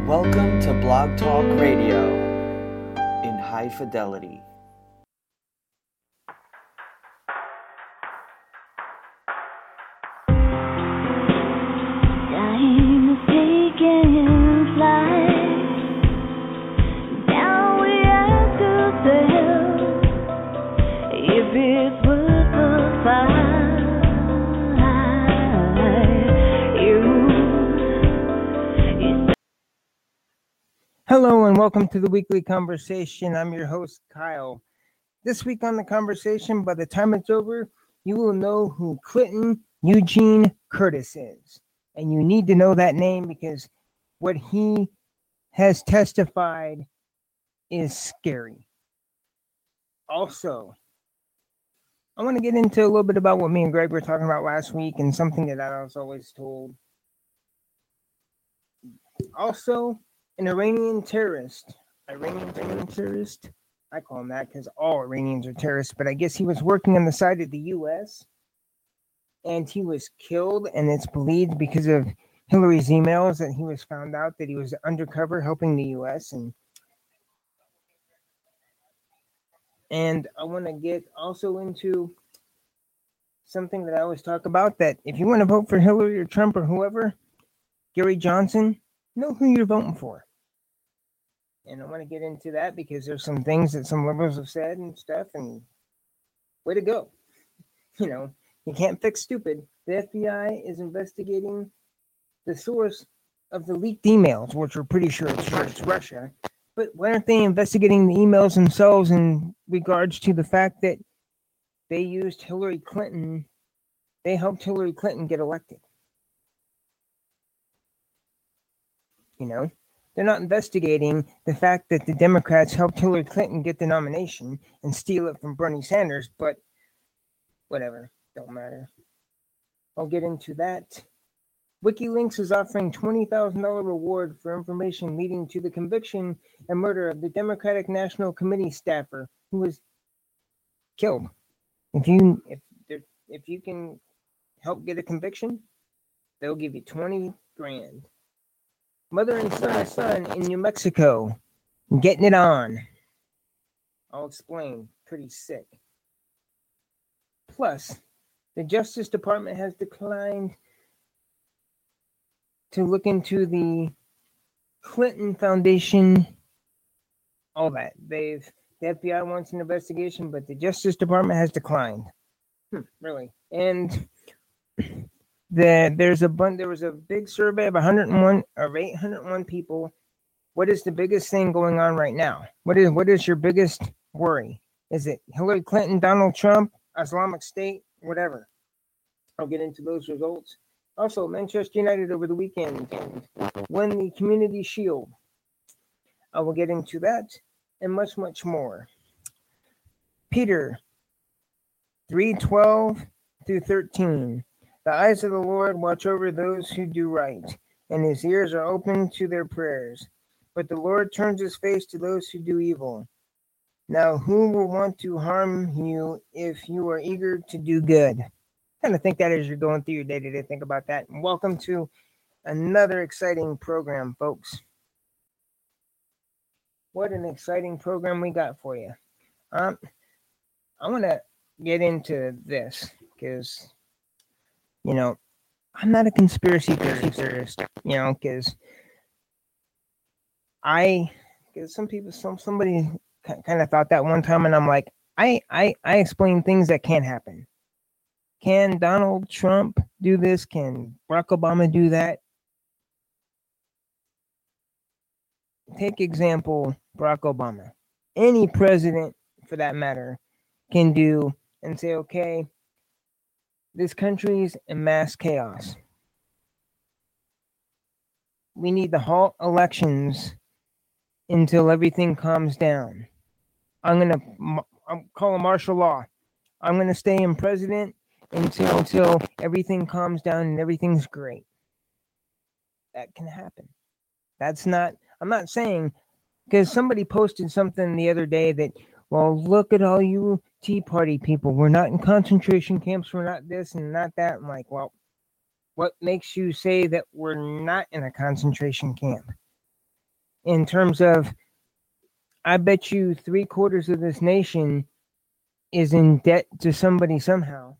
Welcome to Blog Talk Radio in high fidelity. Time is taking flight. Now we have to tell if it's worth the fight. Hello and welcome to the weekly conversation. I'm your host, Kyle. This week on the conversation, by the time it's over, you will know who Clinton Eugene Curtis is. And you need to know that name because what he has testified is scary. Also, I want to get into a little bit about what me and Greg were talking about last week and something that I was always told. Also, an Iranian terrorist. I call him that because all Iranians are terrorists, but I guess he was working on the side of the U.S. and he was killed, and it's believed because of Hillary's emails that he was found out that he was undercover helping the U.S. And I want to get also into something that I always talk about, that if you want to vote for Hillary or Trump or whoever, Gary Johnson, know who you're voting for. And I want to get into that because there's some things that some liberals have said and stuff, and way to go. You know, you can't fix stupid. The FBI is investigating the source of the leaked emails, which we're pretty sure it's Russia. But why aren't they investigating the emails themselves in regards to the fact that they used Hillary Clinton? They helped Hillary Clinton get elected. You know? They're not investigating the fact that the Democrats helped Hillary Clinton get the nomination and steal it from Bernie Sanders, but whatever, don't matter. I'll get into that. WikiLeaks is offering $20,000 reward for information leading to the conviction and murder of the Democratic National Committee staffer who was killed. If you can help get a conviction, they'll give you $20,000. Mother and son in New Mexico, getting it on. I'll explain. Pretty sick. Plus, the Justice Department has declined to look into the Clinton Foundation. All that. The FBI wants an investigation, but the Justice Department has declined. Really. And there was a big survey of 801 people. What is the biggest thing going on right now? What is your biggest worry? Is it Hillary Clinton, Donald Trump, Islamic State, whatever? I'll get into those results. Also, Manchester United over the weekend won the Community Shield. I will get into that and much, much more. Peter 3:12-13. The eyes of the Lord watch over those who do right, and his ears are open to their prayers. But the Lord turns his face to those who do evil. Now, who will want to harm you if you are eager to do good? Kind of think that as you're going through your day-to-day. Think about that. And welcome to another exciting program, folks. What an exciting program we got for you. I want to get into this because, you know, I'm not a conspiracy theorist, you know, because somebody kind of thought that one time, and I'm like, I explain things that can't happen. Can Donald Trump do this? Can Barack Obama do that? Take example, Barack Obama. Any president, for that matter, can do and say, okay, this country's in mass chaos. We need to halt elections until everything calms down. I'm call a martial law. I'm going to stay in president until everything calms down and everything's great. That can happen. I'm not saying, because somebody posted something the other day that, well, look at all you Tea Party people. We're not in concentration camps. We're not this and not that. I'm like, well, what makes you say that we're not in a concentration camp? in terms of, I bet you 3/4 of this nation is in debt to somebody somehow.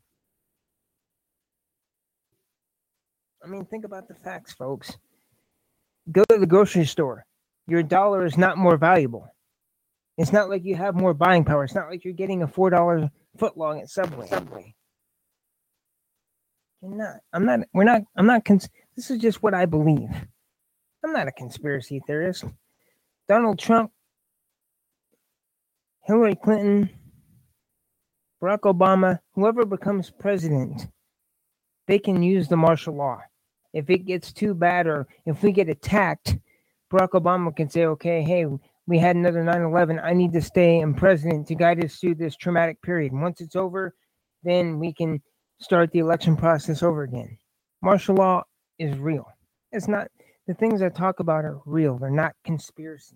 I mean, think about the facts, folks. Go to the grocery store. Your dollar is not more valuable. It's not like you have more buying power. It's not like you're getting a $4 footlong at Subway. You're not. I'm not. We're not. I'm not. This is just what I believe. I'm not a conspiracy theorist. Donald Trump, Hillary Clinton, Barack Obama, whoever becomes president, they can use the martial law. If it gets too bad or if we get attacked, Barack Obama can say, okay, hey, we had another 9/11. I need to stay in president to guide us through this traumatic period. Once it's over, then we can start the election process over again. Martial law is real. It's not, the things I talk about are real. They're not conspiracy.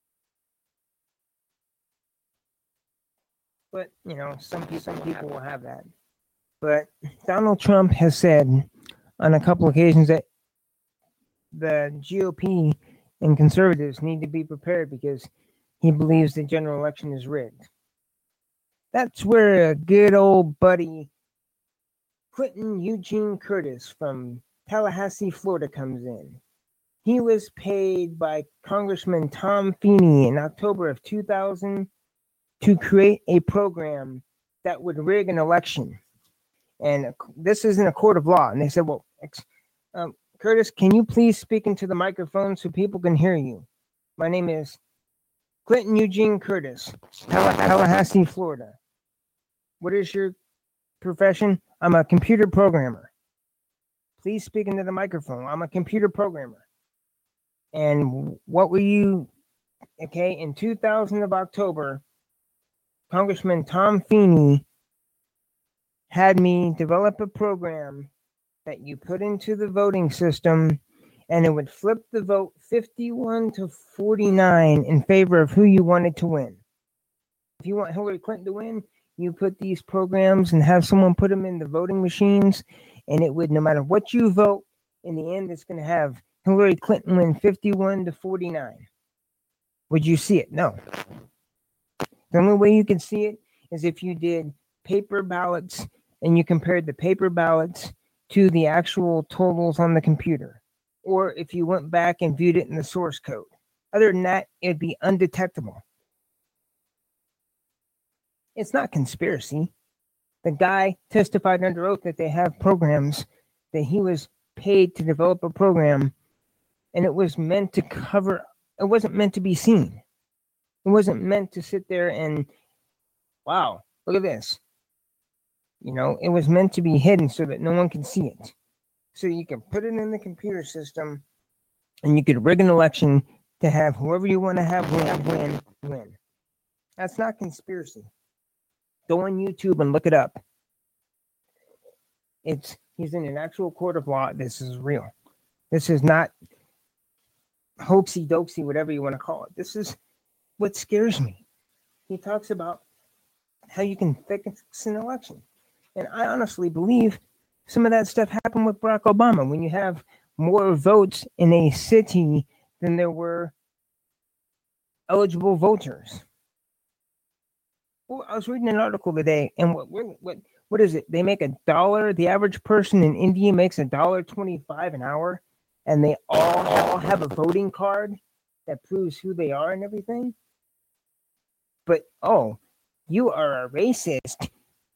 But, you know, some people will have that. But Donald Trump has said on a couple occasions that the GOP and conservatives need to be prepared because he believes the general election is rigged. That's where a good old buddy, Clinton Eugene Curtis from Tallahassee, Florida, comes in. He was paid by Congressman Tom Feeney in October of 2000 to create a program that would rig an election. And this is in a court of law. And they said, well, Curtis, can you please speak into the microphone so people can hear you? My name is Clinton Eugene Curtis, Tallahassee, Florida. What is your profession? I'm a computer programmer. Please speak into the microphone. I'm a computer programmer. And what were you? Okay, in 2000 of October, Congressman Tom Feeney had me develop a program that you put into the voting system, and it would flip the vote 51 to 49 in favor of who you wanted to win. If you want Hillary Clinton to win, you put these programs and have someone put them in the voting machines, and it would, no matter what you vote, in the end, it's going to have Hillary Clinton win 51 to 49. Would you see it? No. The only way you can see it is if you did paper ballots and you compared the paper ballots to the actual totals on the computer, or if you went back and viewed it in the source code. Other than that, it'd be undetectable. It's not conspiracy. The guy testified under oath that they have programs, that he was paid to develop a program, and it was meant to cover, it wasn't meant to be seen. It wasn't meant to sit there and, wow, look at this. You know, it was meant to be hidden so that no one can see it. So you can put it in the computer system and you could rig an election to have whoever you want to have win. That's not conspiracy. Go on YouTube and look it up. He's in an actual court of law. This is real. This is not hoaxy doxy, whatever you want to call it. This is what scares me. He talks about how you can fix an election. And I honestly believe some of that stuff happened with Barack Obama. When you have more votes in a city than there were eligible voters. Well, I was reading an article today, and what is it? They make $1. The average person in India makes $1.25 an hour, and they all have a voting card that proves who they are and everything. But you are a racist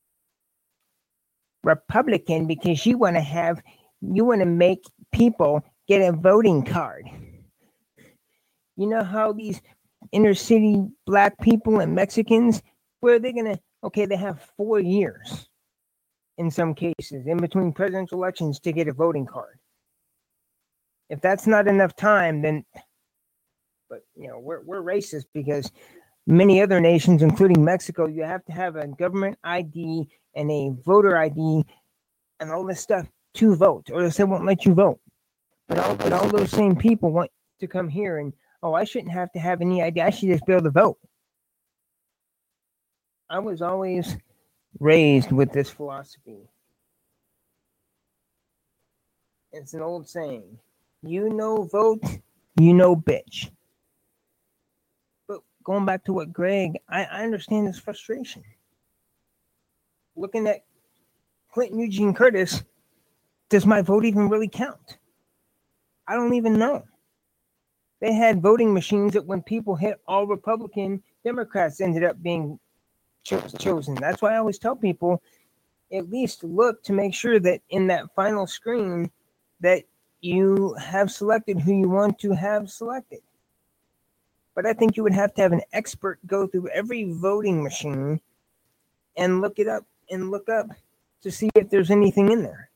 Republican because you want to make people get a voting card. You know how these inner city black people and Mexicans, where are they gonna? Okay, they have 4 years in some cases in between presidential elections to get a voting card. If that's not enough time, then, but we're racist because many other nations, including Mexico, you have to have a government ID and a voter ID and all this stuff to vote, or else they won't let you vote. But all those same people want to come here and, I shouldn't have to have any ID. I should just be able to vote. I was always raised with this philosophy. It's an old saying. Vote, bitch. going back to what Greg, I understand his frustration. Looking at Clinton Eugene Curtis, does my vote even really count? I don't even know. They had voting machines that when people hit all Republican, Democrats ended up being chosen. That's why I always tell people, at least look to make sure that in that final screen that you have selected who you want to have selected. But I think you would have to have an expert go through every voting machine and look up to see if there's anything in there.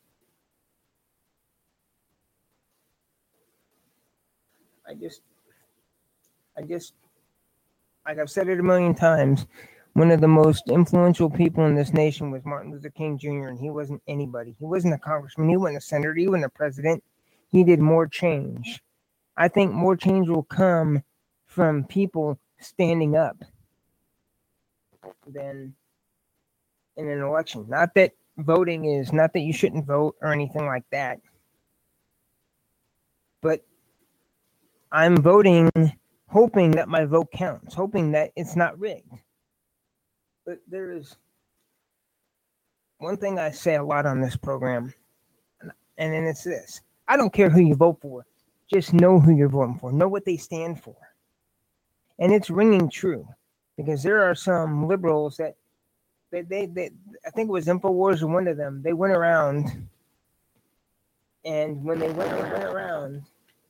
I just, like I've said it a million times, one of the most influential people in this nation was Martin Luther King Jr., and he wasn't anybody. He wasn't a congressman. He wasn't a senator. He wasn't a president. He did more change. I think more change will come from people standing up than in an election. Not that voting is, not that you shouldn't vote or anything like that, but I'm voting hoping that my vote counts, hoping that it's not rigged. But there is one thing I say a lot on this program, and then it's this. I don't care who you vote for. Just know who you're voting for. Know what they stand for. And it's ringing true, because there are some liberals that they I think it was InfoWars or one of them, they went around, and when they went around,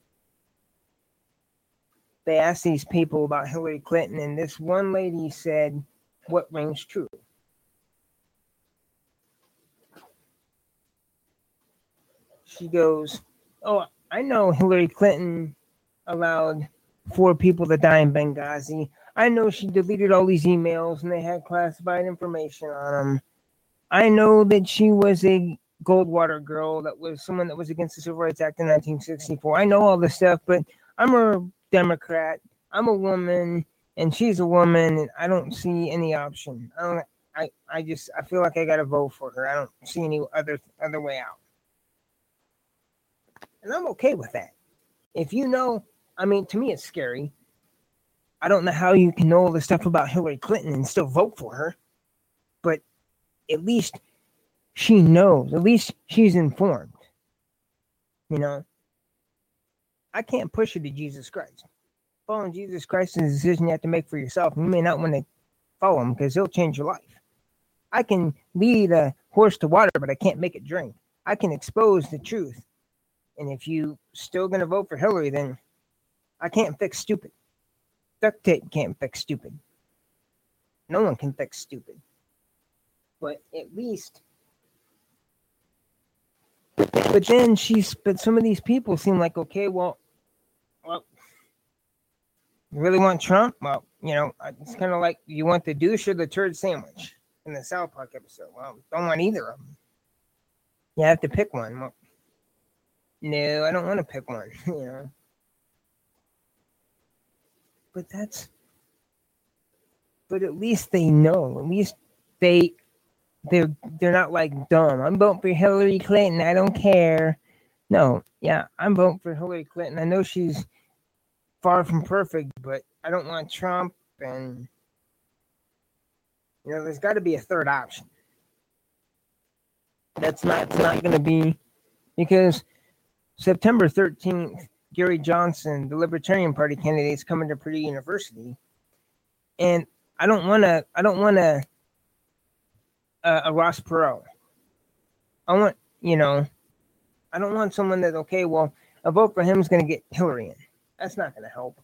they asked these people about Hillary Clinton, and this one lady said, what rings true? She goes, oh, I know Hillary Clinton allowed 4 people to die in Benghazi. I know she deleted all these emails and they had classified information on them. I know that she was a Goldwater girl, that was someone that was against the Civil Rights Act in 1964. I know all this stuff, but I'm a Democrat. I'm a woman, and she's a woman, and I don't see any option. I feel like I got to vote for her. I don't see any other way out. And I'm okay with that. If you know, I mean, to me, it's scary. I don't know how you can know all the stuff about Hillary Clinton and still vote for her, but at least she knows. At least she's informed. You know, I can't push you to Jesus Christ. Following Jesus Christ is a decision you have to make for yourself. You may not want to follow him because he'll change your life. I can lead a horse to water, but I can't make it drink. I can expose the truth. And if you still going to vote for Hillary, then I can't fix stupid. Duct tape can't fix stupid. No one can fix stupid. But at least. But then but some of these people seem like, okay, well, you really want Trump? Well, you know, it's kind of like you want the douche or the turd sandwich in the South Park episode. Well, don't want either of them. You have to pick one. Well, no, I don't want to pick one, you know. But at least they know. At least they're not like dumb. I'm voting for Hillary Clinton. I don't care. No, yeah, I'm voting for Hillary Clinton. I know she's far from perfect, but I don't want Trump, and you know, there's got to be a third option. That's not going to be, because September 13th, Gary Johnson, the Libertarian Party candidate, is coming to Purdue University, and I don't want a Ross Perot. I don't want someone that, okay, well, a vote for him is going to get Hillary in. That's not going to help.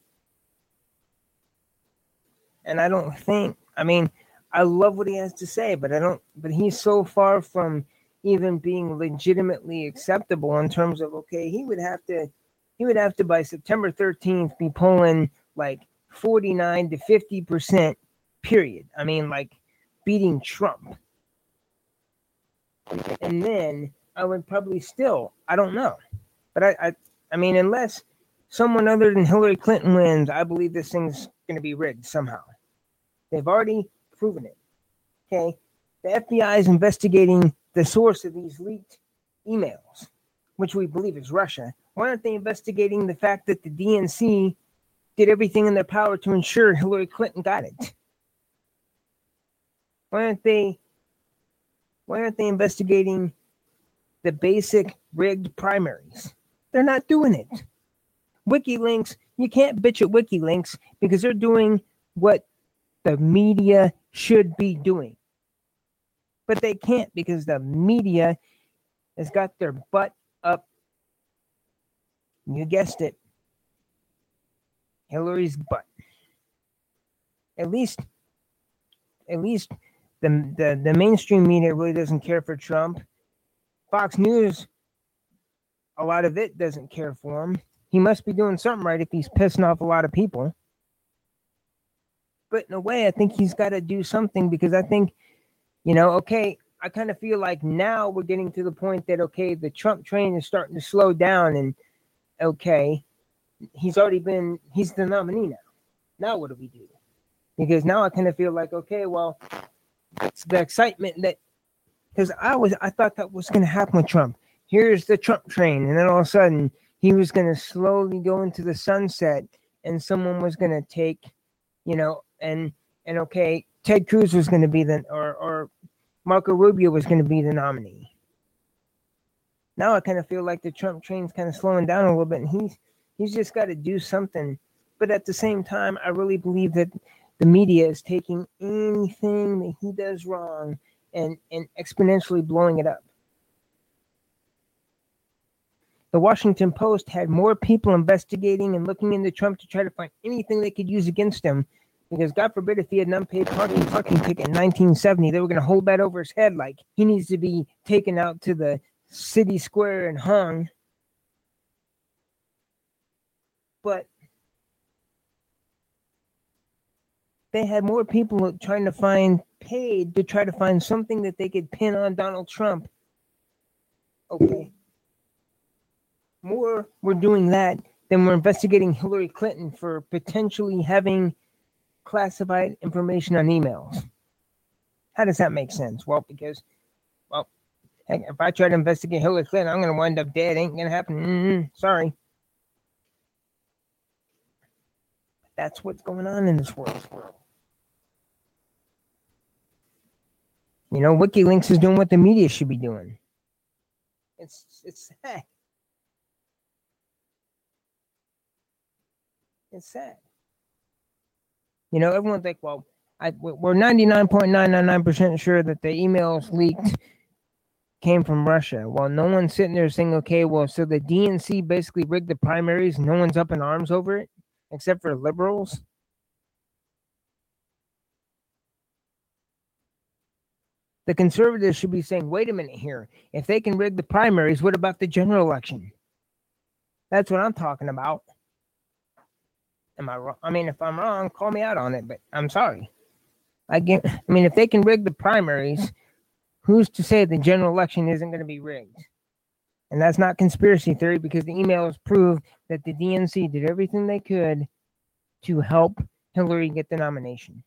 And I don't think, I mean, I love what he has to say, but he's so far from even being legitimately acceptable in terms of, okay, he would have to by September 13th be polling like 49 to 50%, period. I mean, like beating Trump. And then I would probably still, I don't know. But I mean, unless someone other than Hillary Clinton wins, I believe this thing's going to be rigged somehow. They've already proven it. Okay? The FBI is investigating the source of these leaked emails, which we believe is Russia. Why aren't they investigating the fact that the DNC did everything in their power to ensure Hillary Clinton got it. Why aren't they investigating the basic rigged primaries? They're not doing it. WikiLeaks, you can't bitch at WikiLeaks because they're doing what the media should be doing. But they can't because the media has got their butt up. You guessed it. Hillary's butt. At least the mainstream media really doesn't care for Trump. Fox News, a lot of it doesn't care for him. He must be doing something right if he's pissing off a lot of people. But in a way, I think he's got to do something because I think, okay, I kind of feel like now we're getting to the point that, okay, the Trump train is starting to slow down and, okay, he's the nominee now. Now what do we do? Because now I kind of feel like, okay, well, it's the excitement that, because I thought that was going to happen with Trump. Here's the Trump train. And then all of a sudden, he was going to slowly go into the sunset and someone was going to take, and okay, Ted Cruz was going to be or Marco Rubio was going to be the nominee. Now I kind of feel like the Trump train's kind of slowing down a little bit and he's just got to do something. But at the same time, I really believe that the media is taking anything that he does wrong and exponentially blowing it up. The Washington Post had more people investigating and looking into Trump to try to find anything they could use against him. Because God forbid if he had an unpaid parking ticket in 1970, they were going to hold that over his head like he needs to be taken out to the city square and hung. But they had more people trying to find paid to try to find something that they could pin on Donald Trump. Okay. More we're doing that than we're investigating Hillary Clinton for potentially having classified information on emails. How does that make sense? Well, because, heck, if I try to investigate Hillary Clinton, I'm going to wind up dead. Ain't going to happen. Sorry. That's what's going on in this world. WikiLeaks is doing what the media should be doing. It's sad. It's sad. Everyone's like, well, we're 99.999% sure that the emails leaked came from Russia. Well, no one's sitting there saying, okay, well, so the DNC basically rigged the primaries. No one's up in arms over it, except for liberals. The conservatives should be saying, wait a minute here. If they can rig the primaries, what about the general election? That's what I'm talking about. Am I wrong? I mean, if I'm wrong, call me out on it, but I'm sorry. If they can rig the primaries, who's to say the general election isn't going to be rigged? And that's not conspiracy theory because the emails prove that the DNC did everything they could to help Hillary get the nomination.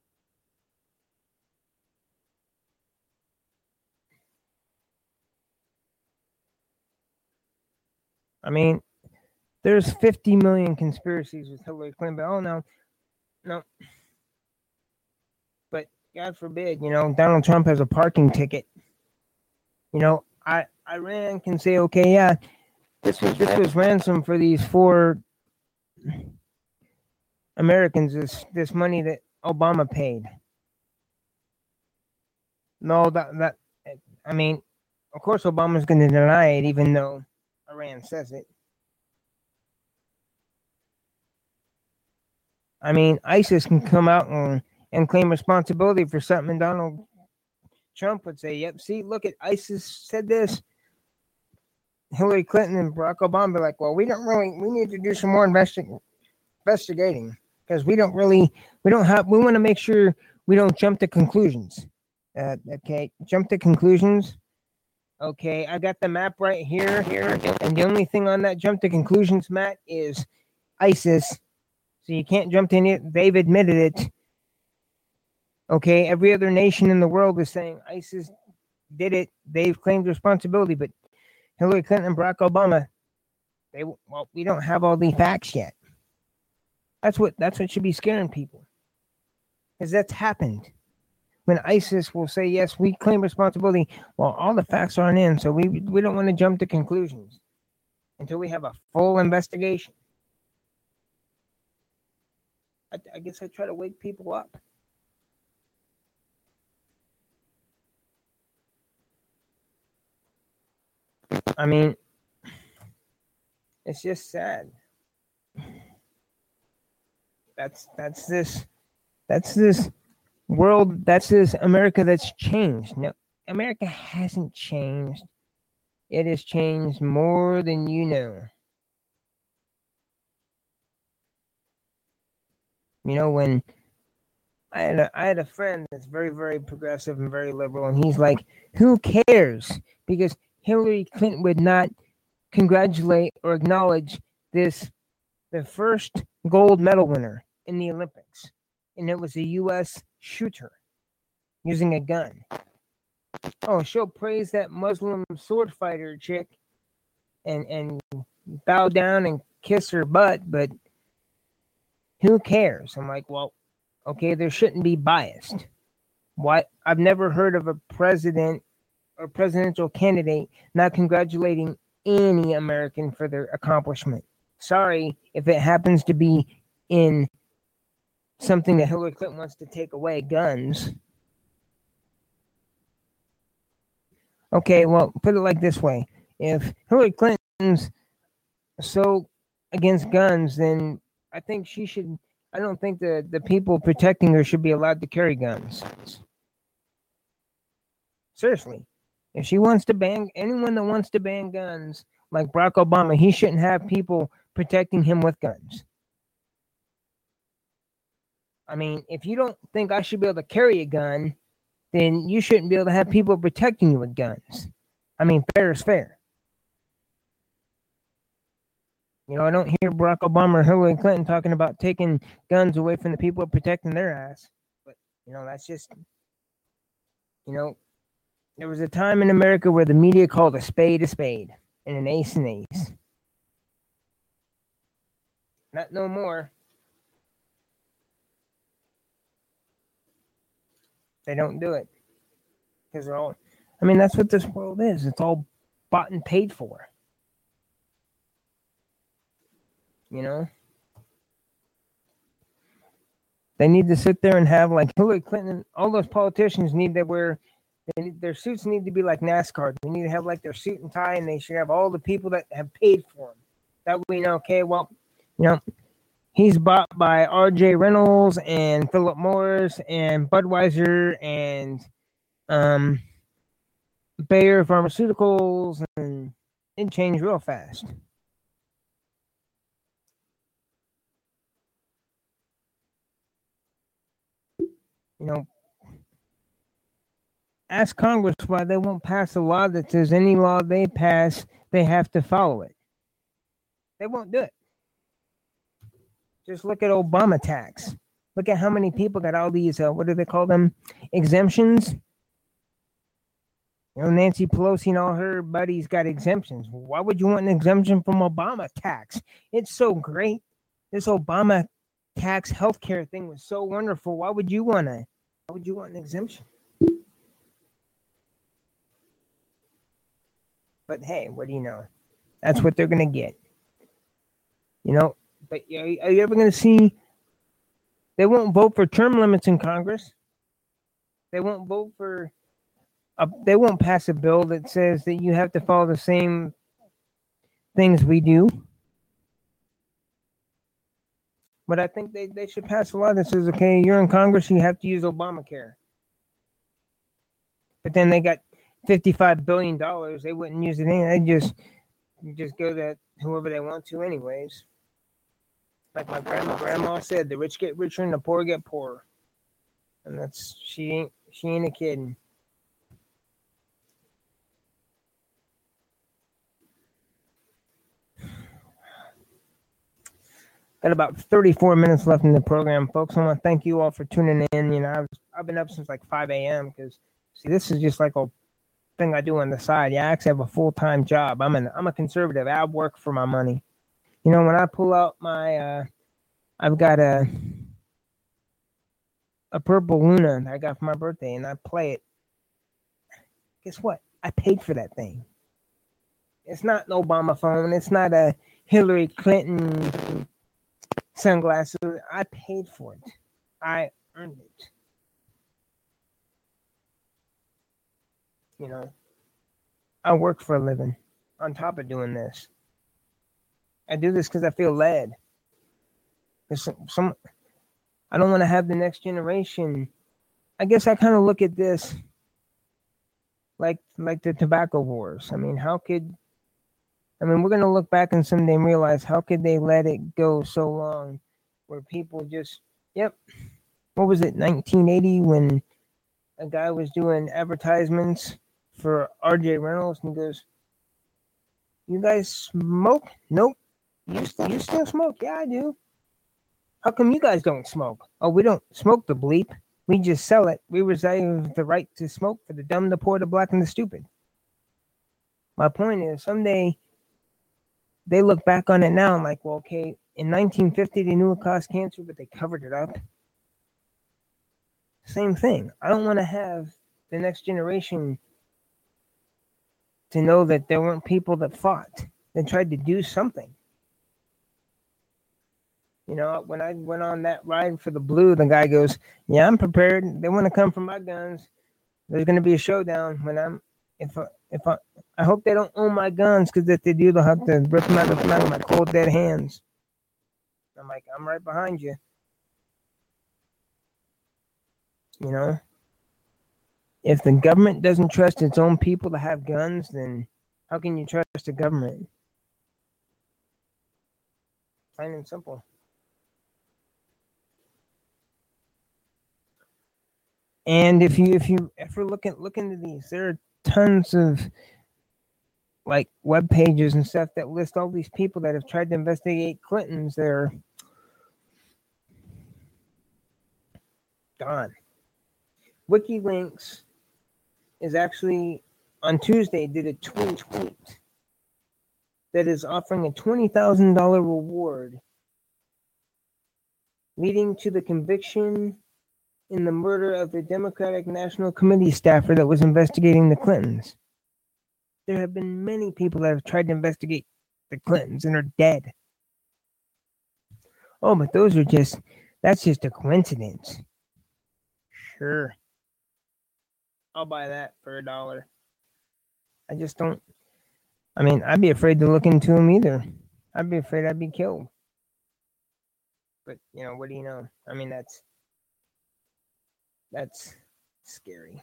There's 50 million conspiracies with Hillary Clinton, but no. But God forbid, Donald Trump has a parking ticket. Iran can say, okay, yeah, this was ransom for these 4 Americans. This money that Obama paid. No, of course, Obama's going to deny it, even though Iran says it. ISIS can come out and claim responsibility for something, and Donald Trump would say, yep, see, look at ISIS said this. Hillary Clinton and Barack Obama be like, well, we need to do some more investigating because we want to make sure we don't jump to conclusions. Okay, jump to conclusions. Okay, I got the map right here, and the only thing on that jump to conclusions map is ISIS. So you can't jump to it. They've admitted it. Okay, every other nation in the world is saying ISIS did it. They've claimed responsibility, but Hillary Clinton and Barack Obama, we don't have all the facts yet. That's what should be scaring people, because that's happened. When ISIS will say, yes, we claim responsibility, well, all the facts aren't in, so we don't want to jump to conclusions until we have a full investigation. I guess I try to wake people up. I mean, it's just sad. That's this world, that's this America that's changed. No, America hasn't changed. It has changed more than you know. You know, when I had a friend that's very, very progressive and very liberal, and he's like, who cares? Because Hillary Clinton would not congratulate or acknowledge the first gold medal winner in the Olympics. And it was a U.S. shooter using a gun. Oh, she'll praise that Muslim sword fighter chick and bow down and kiss her butt, but who cares? I'm like, well, okay, there shouldn't be biased. Why? I've never heard of a president or presidential candidate not congratulating any American for their accomplishment. Sorry if it happens to be in something that Hillary Clinton wants to take away, guns. Okay, well, put it like this way. If Hillary Clinton's so against guns, then I think she should, I don't think the people protecting her should be allowed to carry guns. Seriously. If she wants to ban, anyone that wants to ban guns, like Barack Obama, he shouldn't have people protecting him with guns. I mean, if you don't think I should be able to carry a gun, then you shouldn't be able to have people protecting you with guns. I mean, fair is fair. You know, I don't hear Barack Obama or Hillary Clinton talking about taking guns away from the people protecting their ass. But, you know, that's just, you know, there was a time in America where the media called a spade and an ace an ace. Not no more. They don't do it. Because they're all, I mean, that's what this world is. It's all bought and paid for. You know? They need to sit there and have, like, Hillary Clinton, all those politicians need to wear, their suits need to be like NASCAR. They need to have, like, their suit and tie, and they should have all the people that have paid for them. That way, you know, okay, well, you know, he's bought by R.J. Reynolds and Philip Morris and Budweiser and Bayer Pharmaceuticals, and it changed real fast. You know, ask Congress why they won't pass a law that says any law they pass, they have to follow it. They won't do it. Just look at Obama tax. Look at how many people got all these, what do they call them? Exemptions. You know, Nancy Pelosi and all her buddies got exemptions. Why would you want an exemption from Obama tax? It's so great. This Obama tax healthcare thing was so wonderful. Why would you want an exemption? But hey, what do you know? That's what they're going to get. You know, but are you ever going to see, they won't vote for term limits in Congress. They won't vote for, they won't pass a bill that says that you have to follow the same things we do. But I think they should pass a law that says, okay, you're in Congress, you have to use Obamacare. But then they got $55 billion. They wouldn't use it anyway. They just go to whoever they want to anyways. Like my grandma said, the rich get richer and the poor get poorer. And that's, she ain't a kidding. Got about 34 minutes left in the program, folks. I want to thank you all for tuning in. You know, I've been up since like 5 a.m. because, see, this is just like a thing I do on the side. Yeah, I actually have a full-time job. I'm a conservative. I work for my money. You know, when I pull out my I've got a purple Luna that I got for my birthday, and I play it. Guess what? I paid for that thing. It's not an Obama phone. It's not a Hillary Clinton sunglasses. I paid for it. I earned it. You know, I work for a living on top of doing this. I do this because I feel led. There's some I don't want to have the next generation. I guess I kind of look at this like the tobacco wars. I mean, we're going to look back and someday and realize how could they let it go so long where people just, yep. What was it, 1980 when a guy was doing advertisements for RJ Reynolds and he goes, "You guys smoke? Nope. You still smoke? Yeah, I do. How come you guys don't smoke? Oh, we don't smoke the bleep. We just sell it. We reserve the right to smoke for the dumb, the poor, the black, and the stupid." My point is, someday they look back on it now and like, well, okay, in 1950 they knew it caused cancer, but they covered it up. Same thing. I don't want to have the next generation to know that there weren't people that fought, that tried to do something. You know, when I went on that ride for the blue, the guy goes, "Yeah, I'm prepared. They want to come for my guns. There's going to be a showdown I hope they don't own my guns, because if they do, they'll have to rip them out of my cold dead hands." I'm like, I'm right behind you. You know, if the government doesn't trust its own people to have guns, then how can you trust the government? Plain and simple. And if we're look into these, there are tons of like web pages and stuff that list all these people that have tried to investigate Clintons. They're gone. WikiLeaks is actually on Tuesday did a tweet that is offering a $20,000 reward leading to the conviction in the murder of the Democratic National Committee staffer that was investigating the Clintons. There have been many people that have tried to investigate the Clintons and are dead. Oh, but that's just a coincidence. Sure. I'll buy that for $1. I just don't. I mean, I'd be afraid to look into them either. I'd be afraid I'd be killed. But, you know, what do you know? I mean, that's scary.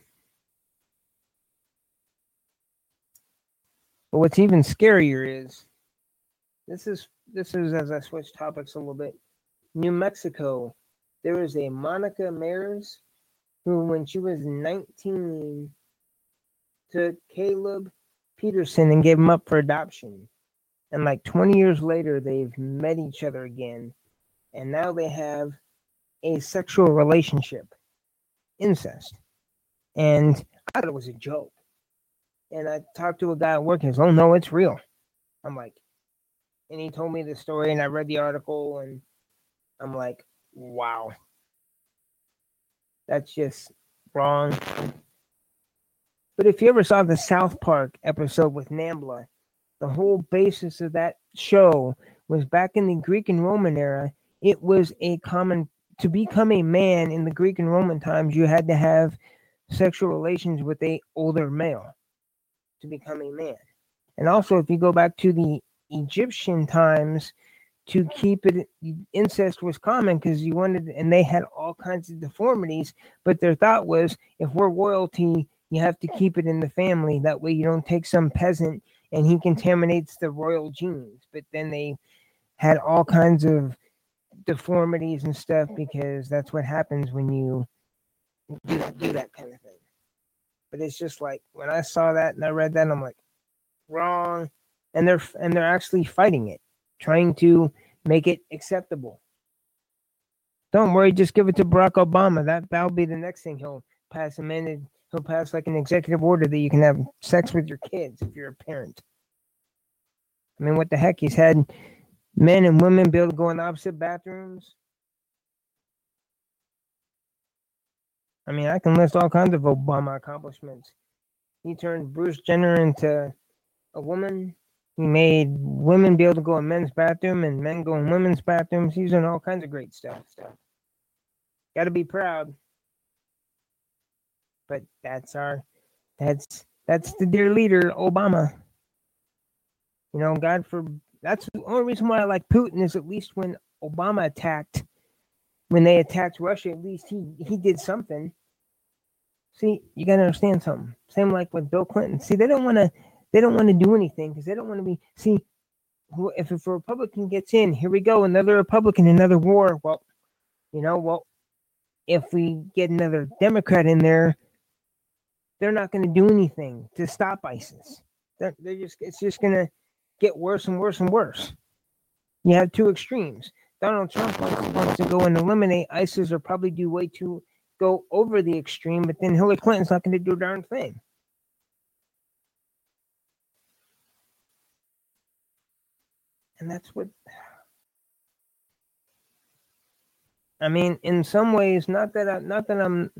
But what's even scarier is this is as I switch topics a little bit. New Mexico, there is a Monica Mares who, when she was 19, took Caleb Peterson and gave him up for adoption. And like 20 years later, they've met each other again. And now they have a sexual relationship. Incest. And I thought it was a joke. And I talked to a guy at work, and he goes, "Oh no, it's real." I'm like, and he told me the story, and I read the article, and I'm like, wow. That's just wrong. But if you ever saw the South Park episode with Nambla, the whole basis of that show was back in the Greek and Roman era. It was to become a man in the Greek and Roman times, you had to have sexual relations with an older male to become a man. And also, if you go back to the Egyptian times, to keep it, incest was common because you wanted, and they had all kinds of deformities, but their thought was, if we're royalty, you have to keep it in the family. That way you don't take some peasant and he contaminates the royal genes. But then they had all kinds of deformities and stuff, because that's what happens when you do that kind of thing. But it's just like, when I saw that and I read that, I'm like, wrong. And they're actually fighting it, trying to make it acceptable. Don't worry, just give it to Barack Obama. That'll be the next thing he'll pass. He'll pass like an executive order that you can have sex with your kids if you're a parent. I mean, what the heck? He's had men and women be able to go in opposite bathrooms. I mean, I can list all kinds of Obama accomplishments. He turned Bruce Jenner into a woman. He made women be able to go in men's bathroom and men go in women's bathrooms. He's done all kinds of great stuff. Got to be proud. But that's the dear leader, Obama. You know, that's the only reason why I like Putin is at least when they attacked Russia, at least he did something. See, you gotta understand something. Same like with Bill Clinton. See, they don't want to do anything because they don't want to be. See, if a Republican gets in, here we go, another Republican, another war. Well, if we get another Democrat in there, they're not going to do anything to stop ISIS. It's just going to get worse and worse and worse. You have two extremes. Donald Trump wants to go and eliminate ISIS or probably go over the extreme, but then Hillary Clinton's not going to do a darn thing. And that's what, I mean, in some ways, not that I'm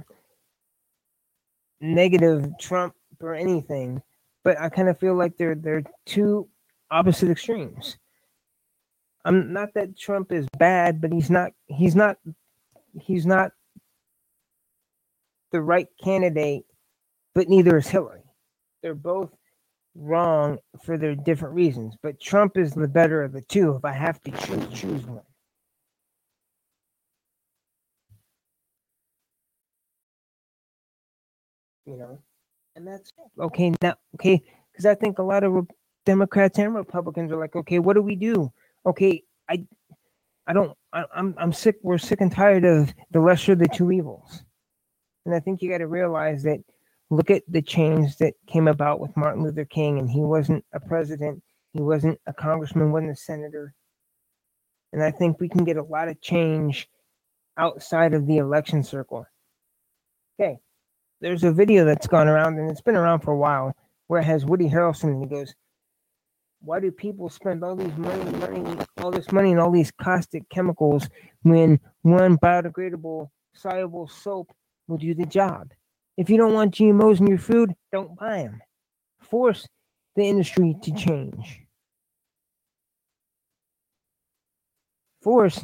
negative Trump or anything, but I kind of feel like they're two opposite extremes. I'm not that Trump is bad, but he's not the right candidate, but neither is Hillary. They're both wrong for their different reasons, but Trump is the better of the two if I have to choose one. You know, and that's okay now. Okay, because I think a lot of Democrats and Republicans are like, okay, what do we do? Okay, I'm sick. We're sick and tired of the lesser of the two evils. And I think you got to realize that, look at the change that came about with Martin Luther King, and he wasn't a president, he wasn't a congressman, wasn't a senator. And I think we can get a lot of change outside of the election circle. Okay, there's a video that's gone around, and it's been around for a while, where it has Woody Harrelson, and he goes, why do people spend all this money and all these caustic chemicals when one biodegradable soluble soap will do the job? If you don't want GMOs in your food, don't buy them. Force the industry to change. Force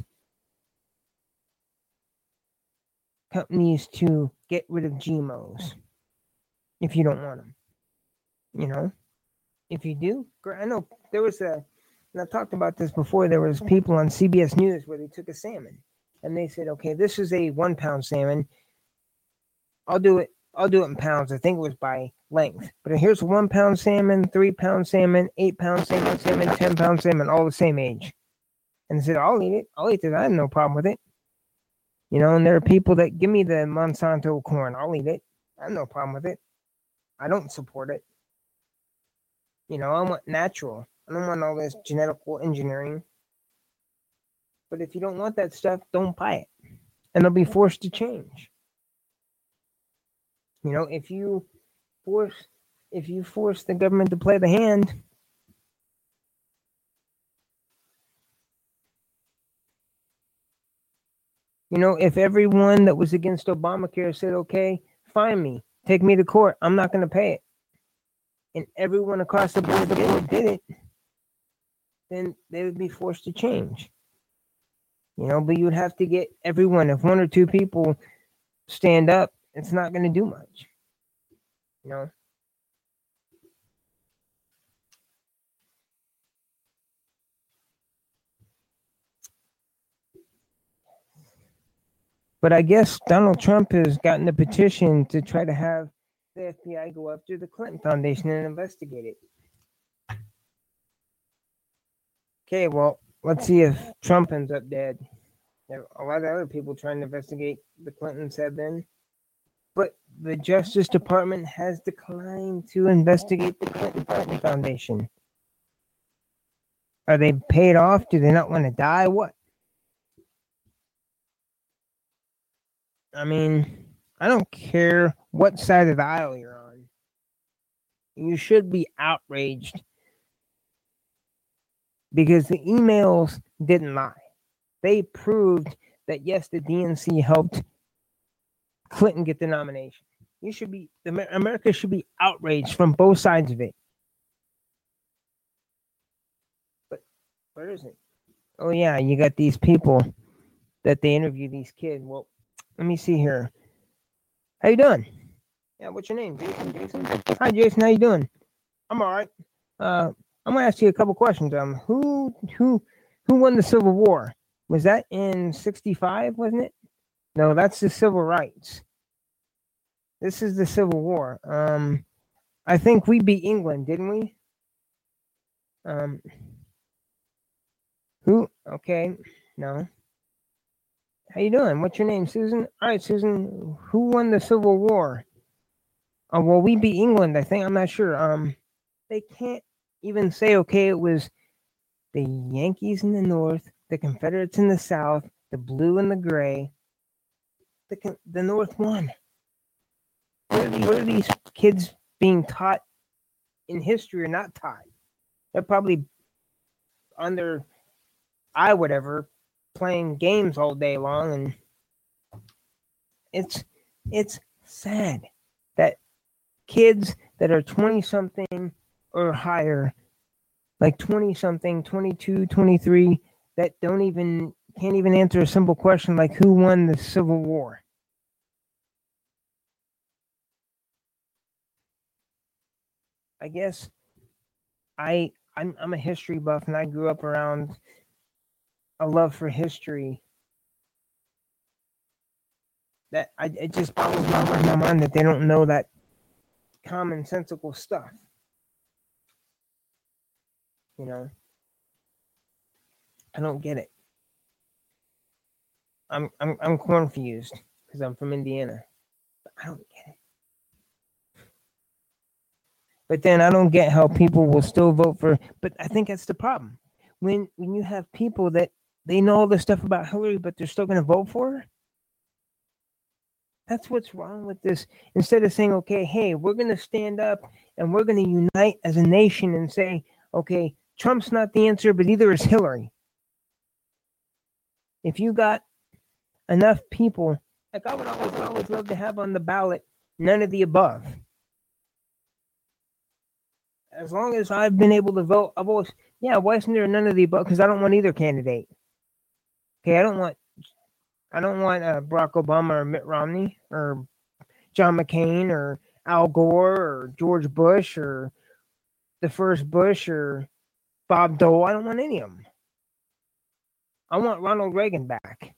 companies to get rid of GMOs if you don't want them. You know? If you do, I know there was and I talked about this before, there was people on CBS News where they took a salmon and they said, okay, this is a 1 pound salmon. I'll do it in pounds. I think it was by length. But here's 1 pound salmon, 3 pound salmon, 8 pound salmon, 10 pound salmon, all the same age. And they said, I'll eat it. I'll eat it. I have no problem with it. You know, and there are people that give me the Monsanto corn. I'll eat it. I have no problem with it. I don't support it. You know, I want natural. I don't want all this genetical engineering. But if you don't want that stuff, don't buy it. And they'll be forced to change. You know, if you force the government to play the hand, you know, if everyone that was against Obamacare said, okay, fine me, take me to court, I'm not going to pay it, and everyone across the board did it, then they would be forced to change. You know, but you would have to get everyone. If 1 or 2 people stand up, it's not going to do much. You know? But I guess Donald Trump has gotten a petition to try to have the FBI go after the Clinton Foundation and investigate it. Okay, well, let's see if Trump ends up dead. There are a lot of other people trying to investigate the Clintons have been. But the Justice Department has declined to investigate the Clinton Foundation. Are they paid off? Do they not want to die? What? I mean, I don't care what side of the aisle you're on. You should be outraged because the emails didn't lie. They proved that, yes, the DNC helped Clinton get the nomination. America should be outraged from both sides of it. But where is it? Oh yeah, you got these people that they interview these kids. Well, let me see here. How you doing? Yeah, what's your name? Jason. Hi, Jason. How you doing? I'm all right. I'm gonna ask you a couple questions. Who won the Civil War? Was that in '65? Wasn't it? No, that's the Civil Rights. This is the Civil War. I think we beat England, didn't we? Who? Okay, no. How you doing? What's your name, Susan? All right, Susan. Who won the Civil War? Oh, well, we beat England. I think. I'm not sure. They can't even say. Okay, it was the Yankees in the North, the Confederates in the South, the blue and the gray. The North won. What are these kids being taught in history or not taught? They're probably on their whatever, playing games all day long, and it's sad that kids that are 20 something or higher, like 20 something, 22, 23, that can't even answer a simple question like who won the Civil War. I guess I'm a history buff, and I grew up around a love for history. That it just boggles my mind that they don't know that commonsensical stuff. You know, I don't get it. I'm confused because I'm from Indiana, but I don't get it. But then I don't get how people will still vote for. But I think that's the problem. When you have people that they know all this stuff about Hillary, but they're still going to vote for her. That's what's wrong with this. Instead of saying, okay, hey, we're going to stand up and we're going to unite as a nation and say, okay, Trump's not the answer, but either is Hillary. If you got enough people, like I would always love to have on the ballot none of the above. As long as I've been able to vote, I've always, why isn't there none of the above? Because I don't want either candidate. Okay, I don't want Barack Obama or Mitt Romney or John McCain or Al Gore or George Bush or the first Bush or Bob Dole. I don't want any of them. I want Ronald Reagan back.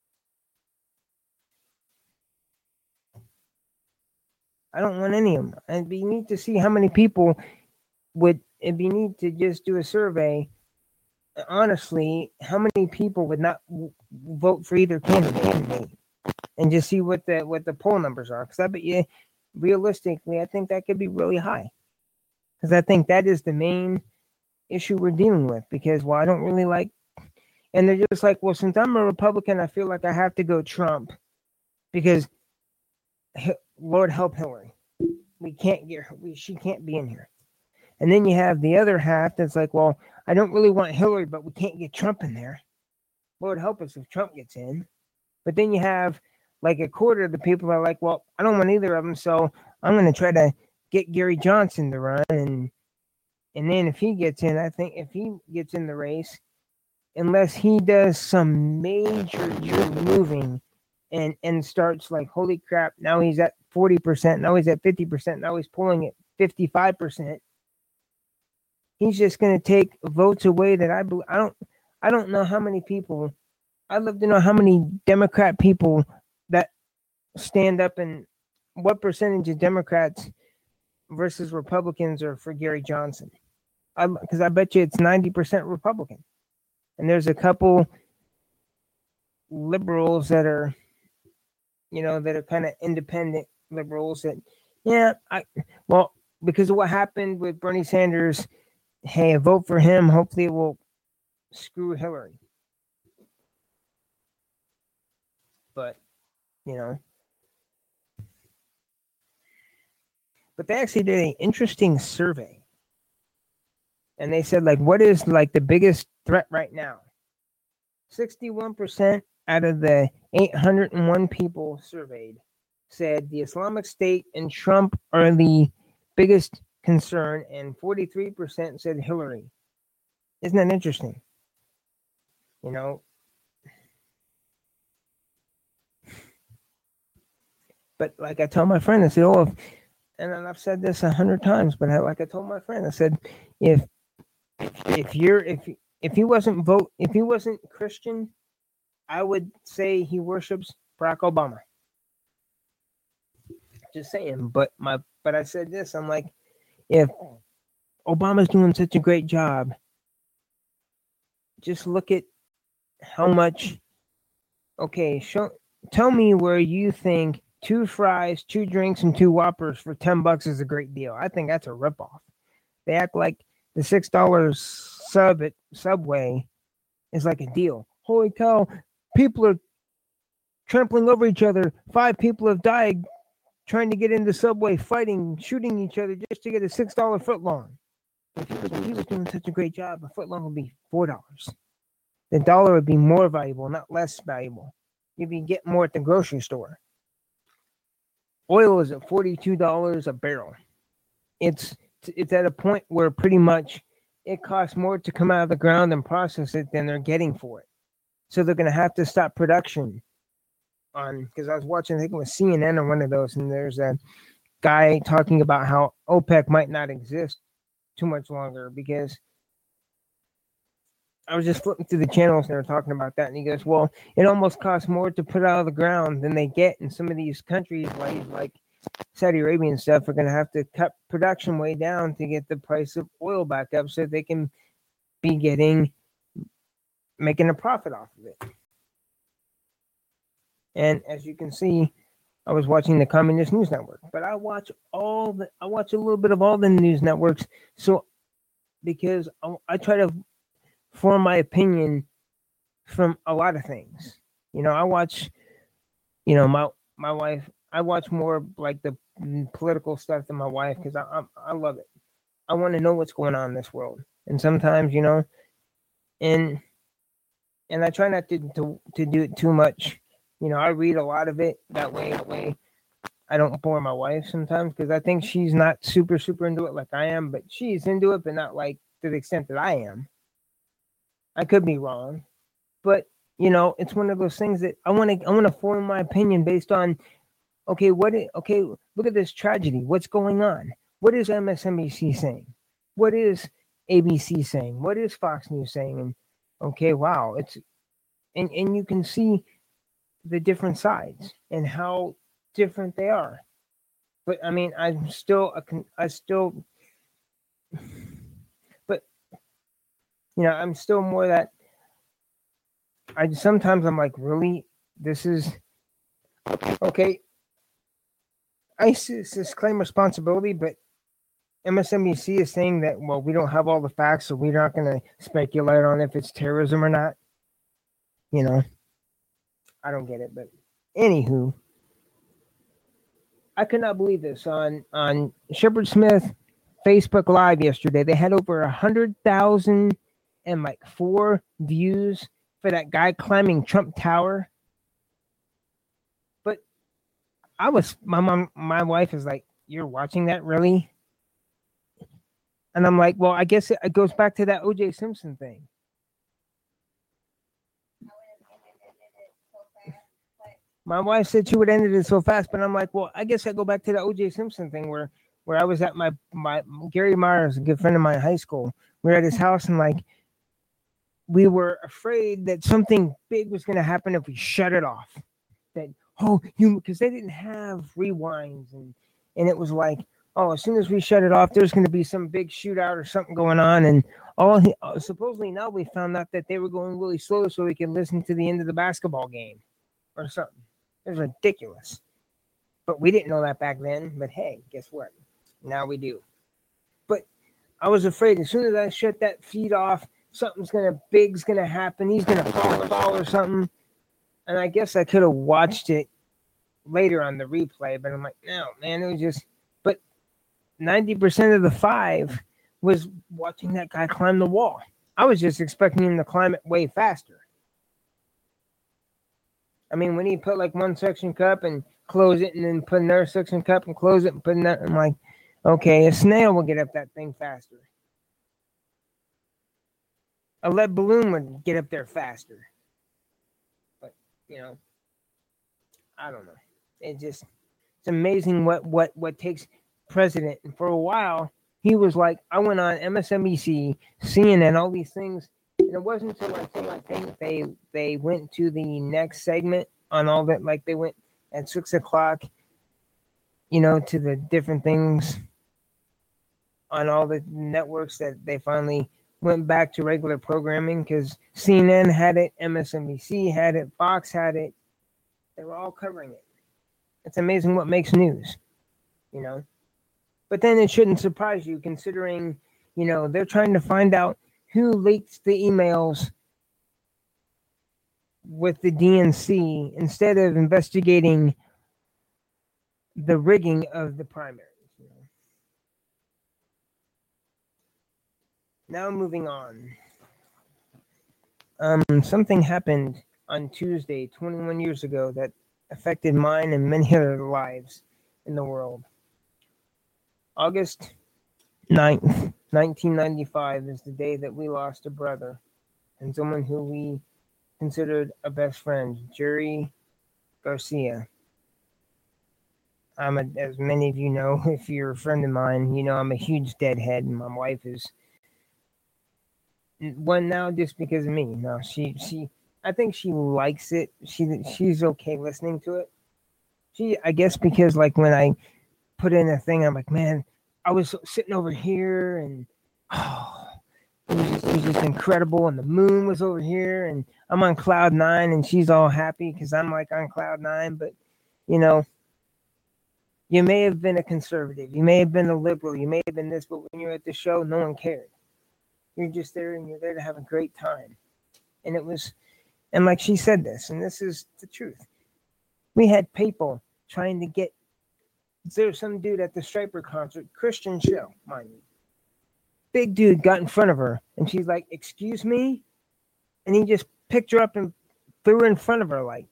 I don't want any of them. And we need to see how many people would, if you need to just do a survey, honestly, how many people would not vote for either candidate, and just see what the poll numbers are? Because I bet you, realistically, I think that could be really high. Because I think that is the main issue we're dealing with. Because, well, I don't really like, and they're just like, well, since I'm a Republican, I feel like I have to go Trump because Lord help Hillary. We can't get her. She can't be in here. And then you have the other half that's like, well, I don't really want Hillary, but we can't get Trump in there. Lord help us if Trump gets in. But then you have like a quarter of the people are like, well, I don't want either of them, so I'm going to try to get Gary Johnson to run. And then if he gets in, I think if he gets in the race, unless he does some major moving and starts like, holy crap, now he's at 40%, now he's at 50%, now he's pulling at 55%. He's just going to take votes away that I don't know how many people. I'd love to know how many Democrat people that stand up and what percentage of Democrats versus Republicans are for Gary Johnson. Because I bet you it's 90% Republican. And there's a couple liberals that are, that are kind of independent liberals that, because of what happened with Bernie Sanders, hey, vote for him. Hopefully it will screw Hillary. But, but they actually did an interesting survey. And they said, like, what is, like, the biggest threat right now? 61% out of the 801 people surveyed said the Islamic State and Trump are the biggest concern, and 43% said Hillary. Isn't that interesting? You know, but like I told my friend, I said, "Oh, and I've said this 100 times, but like I told my friend, I said, if he wasn't Christian, I would say he worships Barack Obama. Just saying, but I said this, I'm like, if Obama's doing such a great job, just look at how much. Okay, tell me where you think 2 fries, 2 drinks, and 2 Whoppers for $10 is a great deal. I think that's a ripoff. They act like the $6 sub at Subway is like a deal. Holy cow, people are trampling over each other. 5 people have died trying to get into Subway, fighting, shooting each other just to get a $6 footlong. If he was doing such a great job, a footlong would be $4. The dollar would be more valuable, not less valuable. You'd be getting more at the grocery store. Oil is at $42 a barrel. It's at a point where pretty much it costs more to come out of the ground and process it than they're getting for it. So they're going to have to stop production because I was watching, I think it was CNN or one of those, and there's a guy talking about how OPEC might not exist too much longer, because I was just flipping through the channels and they were talking about that, and he goes, well, it almost costs more to put out of the ground than they get in some of these countries like Saudi Arabia and stuff are going to have to cut production way down to get the price of oil back up so they can be making a profit off of it. And as you can see, I was watching the Communist News Network, but I watch a little bit of all the news networks, so because I try to form my opinion from a lot of things. I watch, my wife. I watch more like the political stuff than my wife, because I love it. I want to know what's going on in this world, and sometimes, and I try not to do it too much. I read a lot of it that way I don't bore my wife sometimes, because I think she's not super into it like I am, but she's into it, but not like to the extent that I am. I could be wrong, but it's one of those things that I want to form my opinion based on, okay, look at this tragedy. What's going on? What is MSNBC saying? What is ABC saying? What is Fox News saying? And okay, wow, and you can see the different sides and how different they are. But I mean, I'm still more that sometimes I'm like, really, this is okay. I claim responsibility, but MSNBC is saying that, well, we don't have all the facts, so we're not going to speculate on if it's terrorism or not. I don't get it, but anywho, I could not believe this on Shepard Smith Facebook Live yesterday. They had over 100,000 and 4 views for that guy climbing Trump Tower. But my wife is like, "You're watching that, really?" And I'm like, "Well, I guess it goes back to that O.J. Simpson thing." My wife said she would end it so fast, but I'm like, well, I guess I go back to the O.J. Simpson thing where I was at my Gary Myers, a good friend of mine in high school. We were at his house, and we were afraid that something big was going to happen if we shut it off. That because they didn't have rewinds, and it was like, as soon as we shut it off, there's going to be some big shootout or something going on, and supposedly now we found out that they were going really slow so we could listen to the end of the basketball game or something. It was ridiculous. But we didn't know that back then. But hey, guess what? Now we do. But I was afraid as soon as I shut that feed off, big's gonna happen. He's gonna fall or something. And I guess I could have watched it later on the replay, but I'm like, no, man, it was just. But 90% of the 5 was watching that guy climb the wall. I was just expecting him to climb it way faster. I mean, when he put one suction cup and close it, and then put another suction cup and close it and put another. I'm like, okay, a snail will get up that thing faster. A lead balloon would get up there faster. But I don't know. It's amazing what takes precedent. And for a while, he was like, I went on MSNBC, CNN, all these things, and it wasn't until I think they went to the next segment on all that, like they went at 6 o'clock, to the different things on all the networks, that they finally went back to regular programming, because CNN had it, MSNBC had it, Fox had it. They were all covering it. It's amazing what makes news, But then it shouldn't surprise you, considering, they're trying to find out who leaked the emails with the DNC instead of investigating the rigging of the primaries. Now moving on. Something happened on Tuesday, 21 years ago, that affected mine and many other lives in the world. August 9th, 1995 is the day that we lost a brother and someone who we considered a best friend, Jerry Garcia. As many of you know, if you're a friend of mine, I'm a huge deadhead, and my wife is one now just because of me. No, she I think she likes it. She's okay listening to it. I guess because like when I put in a thing, I'm like, man, I was sitting over here, and it was just incredible, and the moon was over here, and I'm on cloud 9, and she's all happy because I'm like on cloud 9. But you may have been a conservative, you may have been a liberal, you may have been this, but when you're at the show, no one cared. You're just there, and you're there to have a great time. And it was, and like she said this, and this is the truth. We had people trying to get, there's some dude at the Striper concert, Christian show, mind you. Big dude got in front of her, and she's like, excuse me? And he just picked her up and threw her in front of her, like.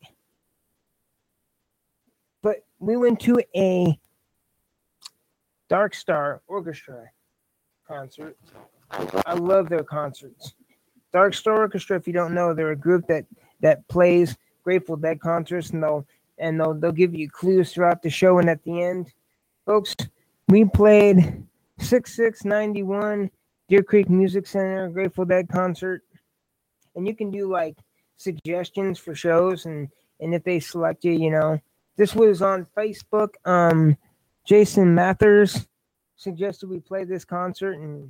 But we went to a Dark Star Orchestra concert. I love their concerts. Dark Star Orchestra, if you don't know, they're a group that plays Grateful Dead concerts, and they'll give you clues throughout the show, and at the end, folks, we played 6691 Deer Creek Music Center Grateful Dead concert, and you can do like suggestions for shows, and if they select you, this was on Facebook. Jason Mathers suggested we play this concert, and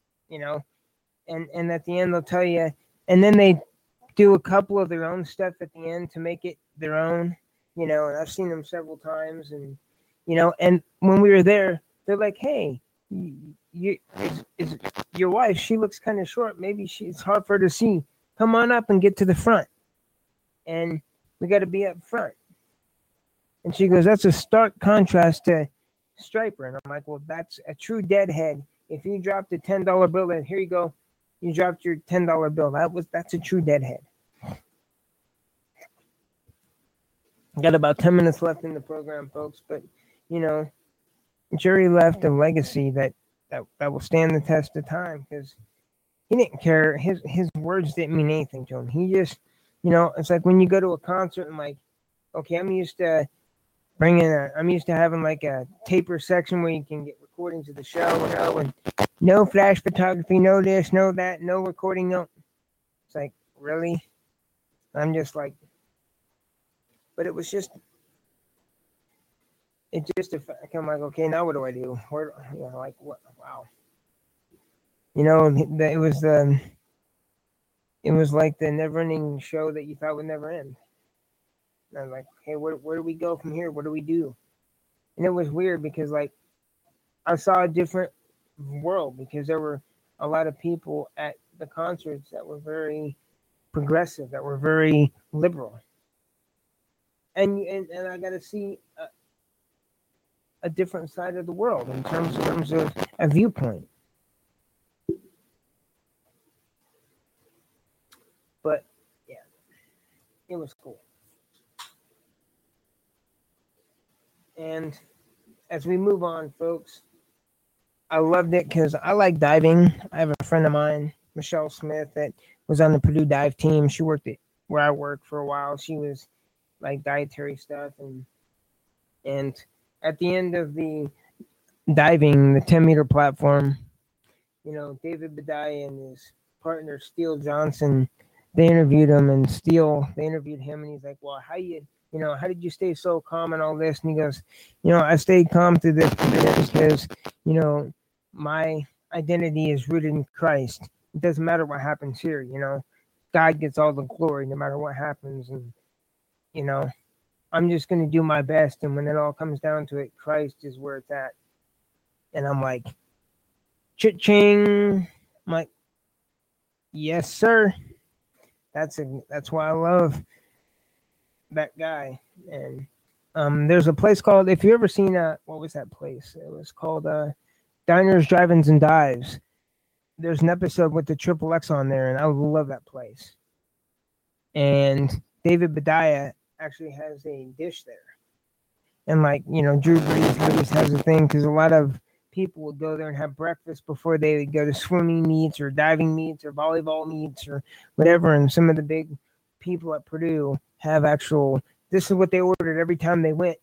and at the end they'll tell you, and then they do a couple of their own stuff at the end to make it their own, and I've seen them several times, and and when we were there, they're like, hey, is your wife, she looks kind of short, maybe it's hard for her to see, come on up and get to the front, and we got to be up front. And she goes, that's a stark contrast to Striper. And I'm like, well, that's a true deadhead. If you dropped a $10 bill, and here you go, you dropped your $10 bill. That's a true deadhead. Got about 10 minutes left in the program, folks. But Jerry left a legacy that will stand the test of time, because he didn't care. His words didn't mean anything to him. He just, it's like when you go to a concert and like, okay, I'm used to having like a taper section where you can get recordings of the show, and no flash photography, no this, no that, no recording, no. It's like, really? I'm just like, but it just a fact. I'm like, okay, now what do I do? Where, like, what? Wow. It was like the never-ending show that you thought would never end. And I was like, hey, where do we go from here? What do we do? And it was weird because, like, I saw a different world, because there were a lot of people at the concerts that were very progressive, that were very liberal. And I got to see a different side of the world in terms of a viewpoint. But, yeah, it was cool. And as we move on, folks, I loved it because I like diving. I have a friend of mine, Michelle Smith, that was on the Purdue dive team. She worked at where I work for a while. She was like dietary stuff, and at the end of the diving, the 10-meter platform, David Bedaya and his partner Steele Johnson, they interviewed him, and they interviewed him, and he's like, "Well, how did you stay so calm and all this?" And he goes, "I stayed calm through this because, my identity is rooted in Christ. It doesn't matter what happens here, God gets all the glory no matter what happens, and I'm just going to do my best, and when it all comes down to it, Christ is where it's at." And I'm like, "Cha-ching!" I'm like, "Yes, sir." That's why I love that guy. And there's a place called, if you ever seen what was that place? It was called Diners, Drive-Ins, and Dives. There's an episode with the Triple X on there, and I love that place. And David Bedaya actually has a dish there. And Drew Brees always has a thing, because a lot of people would go there and have breakfast before they would go to swimming meets or diving meets or volleyball meets or whatever. And some of the big people at Purdue have this is what they ordered every time they went,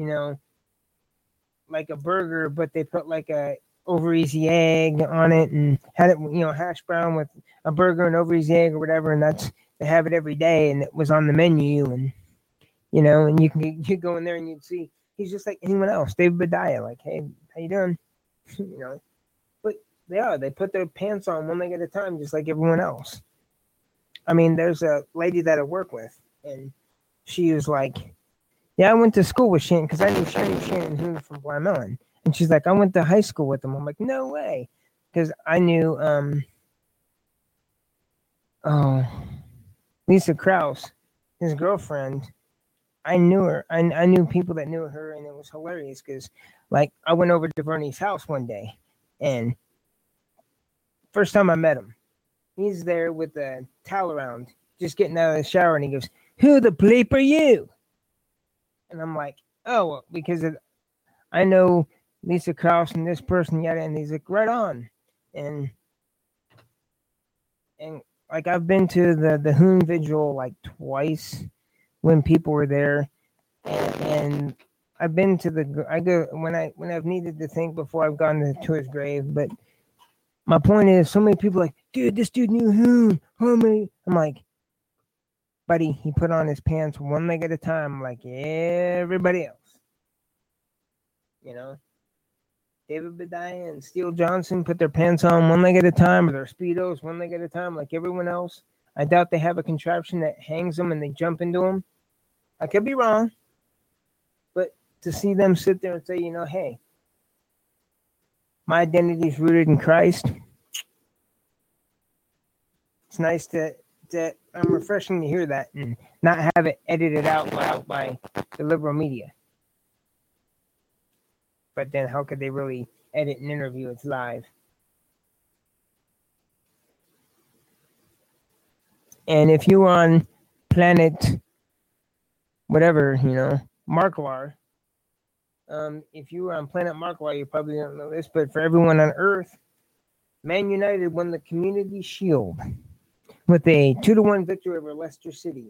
like a burger, but they put like a over easy egg on it and had it, hash brown with a burger and over easy egg or whatever. And they have it every day, and it was on the menu. And, and you go in there and you'd see, he's just like anyone else. David Bedaya, like, "Hey, how you doing?" But they put their pants on one leg at a time, just like everyone else. I mean, there's a lady that I work with, and she was like, "Yeah, I went to school with Shannon," because I knew Shannon Hoon from Wyoming. And she's like, "I went to high school with him." I'm like, "No way," because I knew Lisa Krause, his girlfriend. I knew her. I knew people that knew her, and it was hilarious because, I went over to Bernie's house one day, and first time I met him, he's there with a towel around, just getting out of the shower, and he goes, "Who the bleep are you?" And I'm like, "Oh, because I know Lisa Krause and this person, yada." And he's like, "Right on." And I've been to the Hoon Vigil twice when people were there, and I've been to I go when I've needed to think before I've gone to his grave. But my point is, so many people are like, "Dude, this dude knew Hoon, homie." I'm like, "Buddy, he put on his pants one leg at a time, like everybody else." David Bedaya and Steele Johnson put their pants on one leg at a time, or their Speedos one leg at a time, like everyone else. I doubt they have a contraption that hangs them and they jump into them. I could be wrong, but to see them sit there and say, "Hey, my identity is rooted in Christ," it's nice to I'm refreshing to hear that and not have it edited out by the liberal media. But then how could they really edit an interview? It's live. And if you're on planet whatever, Marklar, if you were on planet Marklar, you probably don't know this, but for everyone on Earth, Man United won the Community Shield with a 2-1 victory over Leicester City.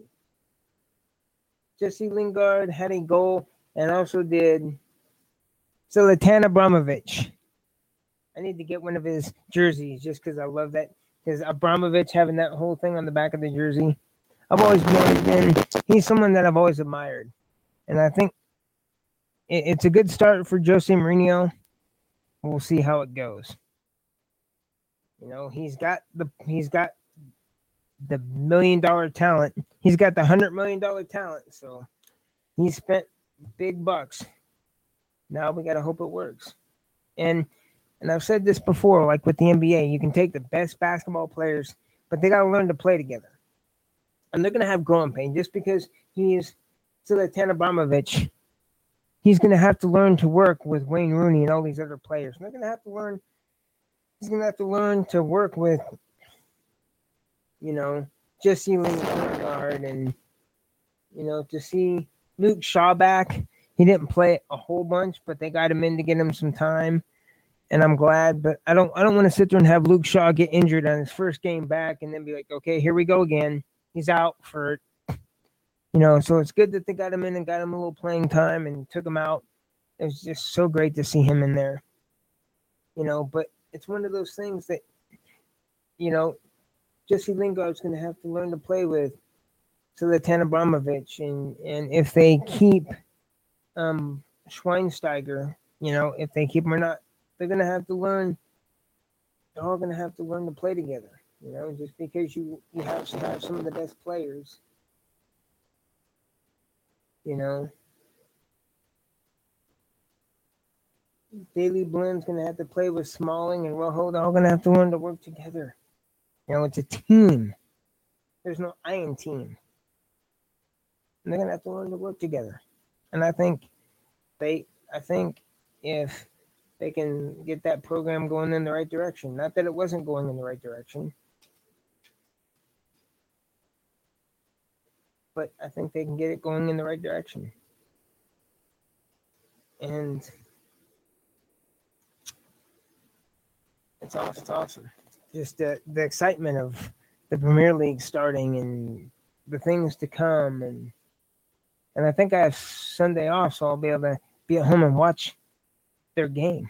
Jesse Lingard had a goal, and also did Zlatan Ibrahimovic. I need to get one of his jerseys just because I love that. Because Abramovich having that whole thing on the back of the jersey. He's someone that I've always admired. And I think it's a good start for Jose Mourinho. We'll see how it goes. He's got the $1 million talent. He's got the $100 million talent. So he spent big bucks. Now we got to hope it works. And I've said this before, like with the NBA, you can take the best basketball players, but they got to learn to play together. And they're going to have growing pain. Just because he's Zlatan Ibrahimovic, he's going to have to learn to work with Wayne Rooney and all these other players. And they're going to have to learn. He's going to have to learn to work with, Jesse Lingard and, to see Luke Shaw back. He didn't play a whole bunch, but they got him in to get him some time, and I'm glad. But I don't want to sit there and have Luke Shaw get injured on his first game back, and then be like, okay, here we go again. He's out for, So it's good that they got him in and got him a little playing time and took him out. It was just so great to see him in there. But it's one of those things that, Jesse Lingard's going to have to learn to play with Zlatan Ibrahimovic, and if they keep Schweinsteiger, if they keep him or not, they're going to have to learn. They're all going to have to learn to play together. Just because you have some of the best players, Daley Blind's going to have to play with Smalling and Rojo. They're all going to have to learn to work together. It's a team. There's no I in team. And they're going to have to learn to work together. And I think if they can get that program going in the right direction, not that it wasn't going in the right direction, but I think they can get it going in the right direction. And it's awesome. Just the excitement of the Premier League starting and the things to come. And I think I have Sunday off, so I'll be able to be at home and watch their game.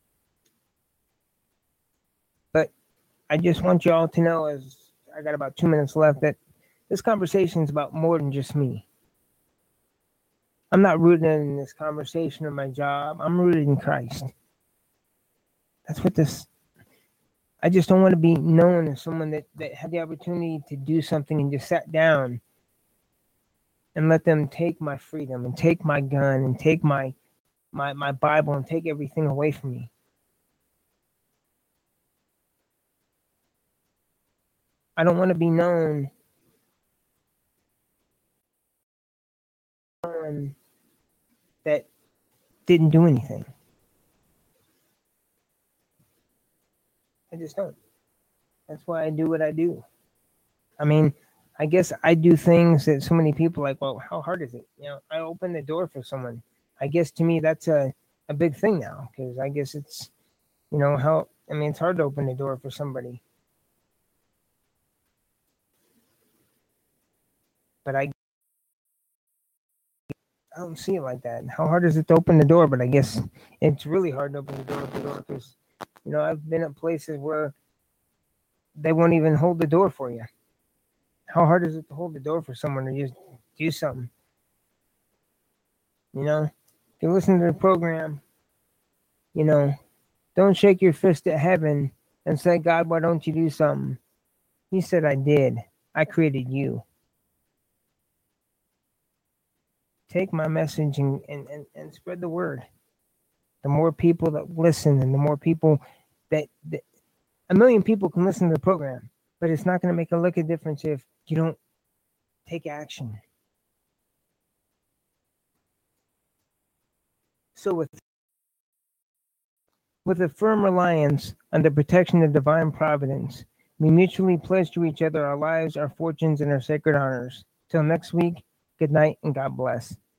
But I just want you all to know, as I got about 2 minutes left, that this conversation is about more than just me. I'm not rooted in this conversation or my job. I'm rooted in Christ. That's what this... I just don't want to be known as someone that had the opportunity to do something and just sat down and let them take my freedom and take my gun and take my Bible and take everything away from me. I don't want to be known that didn't do anything. I just don't. That's why I do what I do. I mean, I guess I do things that so many people are like, well, how hard is it? I open the door for someone. I guess to me that's a big thing now, because I guess it's, it's hard to open the door for somebody. But I don't see it like that. How hard is it to open the door? But I guess it's really hard to open the door because, I've been at places where they won't even hold the door for you. How hard is it to hold the door for someone to just do something? If you listen to the program, don't shake your fist at heaven and say, God, why don't you do something? He said, I did. I created you. Take my message and spread the word. The more people that listen and the more people that 1 million people can listen to the program, but it's not going to make a lick of difference if you don't take action. So with a firm reliance on the protection of divine providence, we mutually pledge to each other our lives, our fortunes, and our sacred honors. Till next week, good night and God bless.